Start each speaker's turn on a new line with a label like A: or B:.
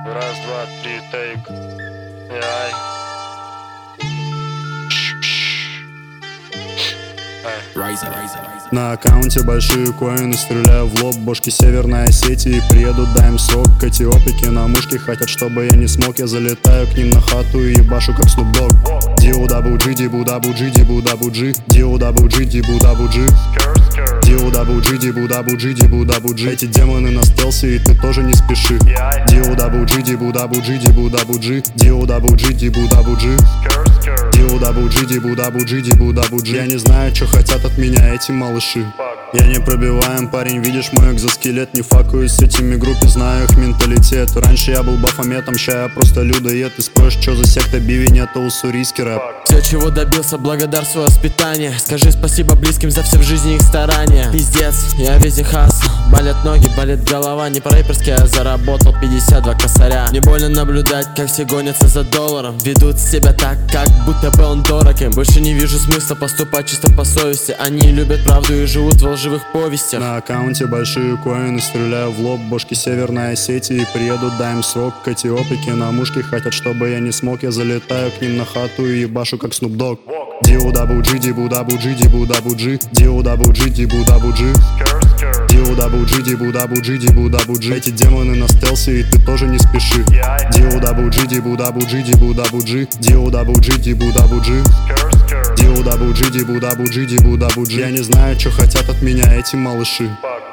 A: Раз, два, три, тейк. Ай.
B: На аккаунте большие коины, стреляю в лоб, бошки Северной Осетии. Приедут, дай им срок, эфиопики на мушке хотят, чтобы я не смог. Я залетаю к ним на хату и ебашу как Snoop Dogg. Диу-дабу-джи, дибу-дабу-джи, дибу-дабу-джи, диу-дабу-джи, дибу-дабу-джи, диу-дабу-джи, дибу-дабу-джи, дибу-дабу-джи. Эти демоны на стелсе, и ты тоже не спеши. Диу-дабу-джи, дибу-дабу-джи, дибу-дабу-джи, диу-дабу-джи, дибу-дабу-джи, диу-дабу-джи, дибу-дабу-джи, дибу-дабу-джи. Я не знаю, что хотят от меня эти малыши. Я не пробиваем, парень, видишь мой экзоскелет. Не факаюсь с этими группе, знаю их менталитет. Раньше я был бафометом, ща я просто людоед. Ты спросишь, что за секта бивень, это уссурийский рэп.
C: Все, чего добился, благодарствую воспитание. Скажи спасибо близким за все в жизни их старания. Пиздец, я везде хасл. Болят ноги, болит голова. Не по-рэперски, я заработал 52 косаря. Мне больно наблюдать, как все гонятся за долларом. Ведут себя так, как будто бы он дорог им. Больше не вижу смысла поступать чисто по совести. Они любят правду и живут в лживых повестях.
B: На аккаунте большие коины, стреляю в лоб, бошки Северной Осетии. Приедут, дай им срок, эфиопики на мушке хотят, чтобы я не смог. Я залетаю к ним на хату и ебашу как Snoop Dogg. Диу-дабу-джи, дибу-дабу-джи, дибу-дабу-джи, диу-дабу-джи, дибу-дабу-джи, диу-дабу-джи, дибу-дабу-джи, дибу-дабу-джи. Эти демоны на стелсе, и ты тоже не спеши. Диу-дабу-джи, дибу-дабу-джи, дибу-дабу-джи, диу-дабу-джи, дибу-дабу-джи, диу-дабу-джи, дибу-дабу-джи, дибу-дабу-джи. Я не знаю, что хотят от меня эти малыши.